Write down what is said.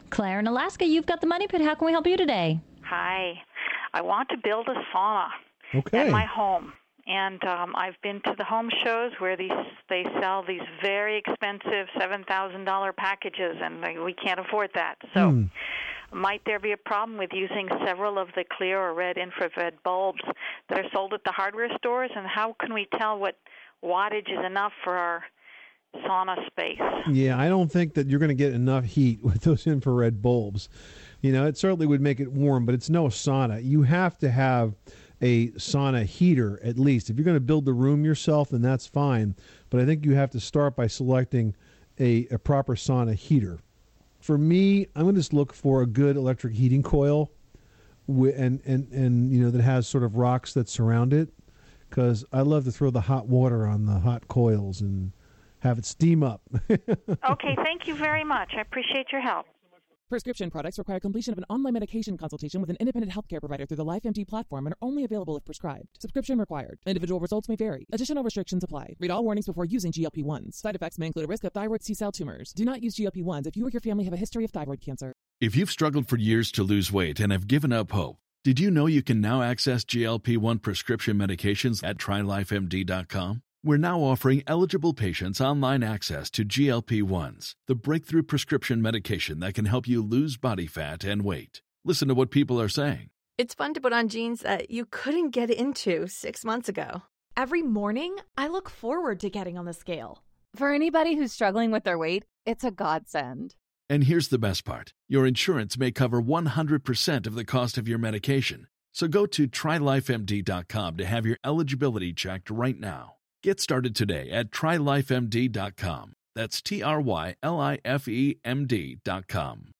Claire in Alaska, you've got the Money Pit. How can we help you today? Hi. I want to build a sauna Okay. at my home. And I've been to the home shows where they sell these very expensive $7,000 packages, and we can't afford that. So might there be a problem with using several of the clear or red infrared bulbs that are sold at the hardware stores? And how can we tell what wattage is enough for our sauna space? Yeah, I don't think that you're going to get enough heat with those infrared bulbs. You know, it certainly would make it warm, but it's no sauna. You have to have a sauna heater at least. If you're going to build the room yourself, then that's fine. But I think you have to start by selecting a proper sauna heater. For me, I'm going to just look for a good electric heating coil and you know, that has sort of rocks that surround it, because I love to throw the hot water on the hot coils and have it steam up. Okay, thank you very much. I appreciate your help. Prescription products require completion of an online medication consultation with an independent healthcare provider through the LifeMD platform and are only available if prescribed. Subscription required. Individual results may vary. Additional restrictions apply. Read all warnings before using GLP-1s. Side effects may include a risk of thyroid C-cell tumors. Do not use GLP-1s if you or your family have a history of thyroid cancer. If you've struggled for years to lose weight and have given up hope, did you know you can now access GLP-1 prescription medications at TryLifeMD.com? We're now offering eligible patients online access to GLP-1s, the breakthrough prescription medication that can help you lose body fat and weight. Listen to what people are saying. It's fun to put on jeans that you couldn't get into 6 months ago. Every morning, I look forward to getting on the scale. For anybody who's struggling with their weight, it's a godsend. And here's the best part. Your insurance may cover 100% of the cost of your medication. So go to TryLifeMD.com to have your eligibility checked right now. Get started today at TryLifeMD.com. That's TryLifeMD.com.